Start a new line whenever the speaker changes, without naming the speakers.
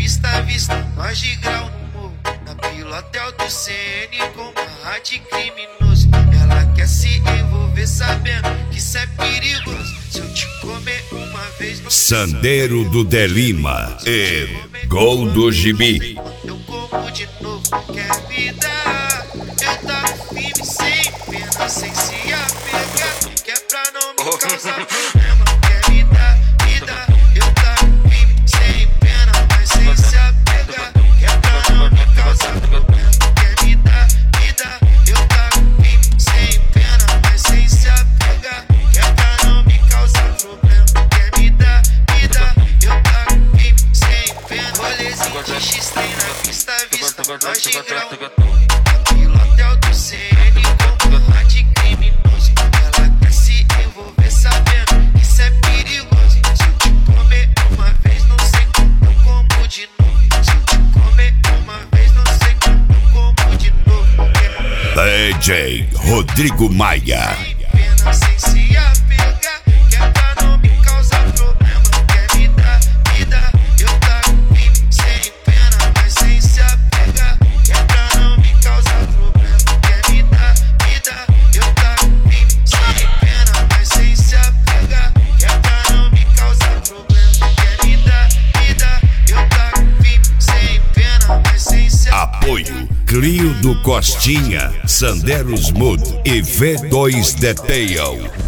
vista a vista, nós de grau no morro. Na pilotel do CN com uma rádio criminoso. Ela quer se envolver sabendo que isso é perigoso. Se eu te comer uma vez no
Sandeiro do Delima e Gol do Gibi.
eu como de novo, quer me dar. Eu taco firme sem pena, sem se apegar. Que é pra não me causar problema. Quer me dar, eu taco firme sem pena, mas sem se apegar. Que é pra não me causar problema. Quer me dar, eu taco firme sem pena, mas sem se apegar. Que é pra não me causar problema. Quer me dar, eu taco firme sem pena. Rolezinho de X-Trem na vista a vista, nós de grau. Pilotel do CN com uma rádio criminoso. Ela quer se envolver sabendo que isso é perigoso. Se eu te comer uma vez, não sei como eu como de novo. Se eu te comer uma vez, não sei como eu como de novo.
DJ Rodrigo Maia.
Sem pena, sem se apegar, que é pra não me causar problema. Quer me dar, eu taco firme sem pena, mas sem se apegar. Que é pra não me causar problema. Quer me dar, eu taco firme sem pena, mas sem se apegar. Que é pra não me causar problema. Quer me dar, eu taco firme sem pena, mas sem se apegar.
Apoio Clio do Costinha, Sanderos Mood e V2 Detail.